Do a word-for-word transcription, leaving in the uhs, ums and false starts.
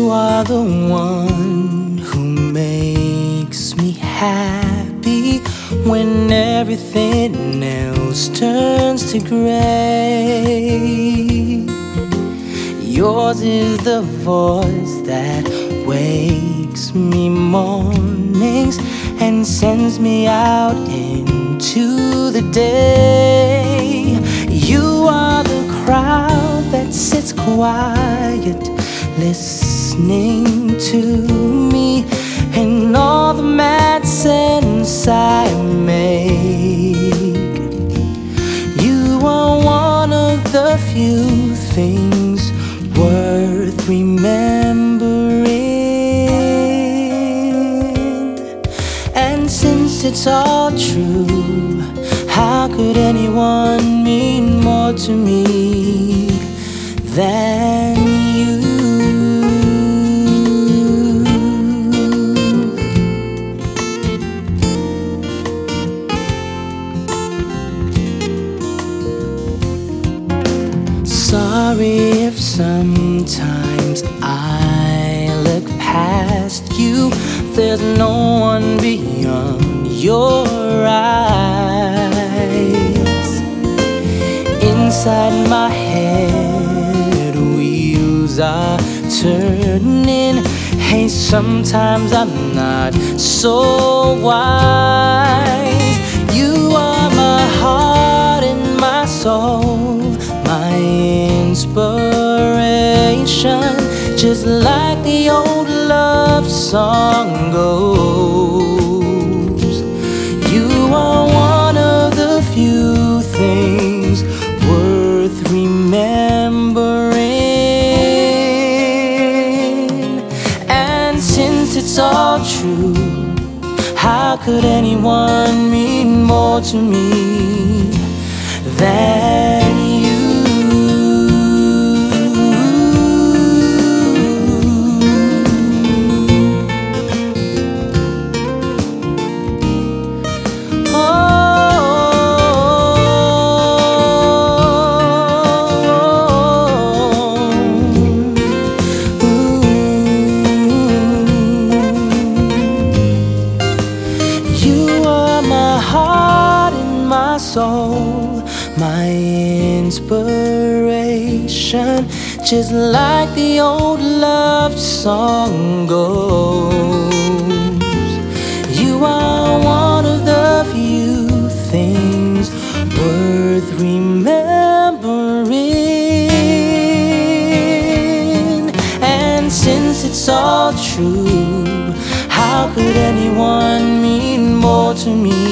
You are the one who makes me happy when everything else turns to gray. Yours is the voice that wakes me mornings and sends me out into the day. You are the crowd that sits quiet, listening to me and all the mad sense I make. You are one of the few things worth remembering. And since it's all true, how could anyone mean more to me than you? Sorry if sometimes I look past you. There's no one beyond your eyes. Inside my head, wheels are turning. Hey, sometimes I'm not so wise. You are my heart and my soul, my inspiration, just like the old love song goes. You are one of the few things worth remembering. And since it's all true, how could anyone mean more to me than you? Soul, my inspiration, just like the old love song goes. You are one of the few things worth remembering. And since it's all true, how could anyone mean more to me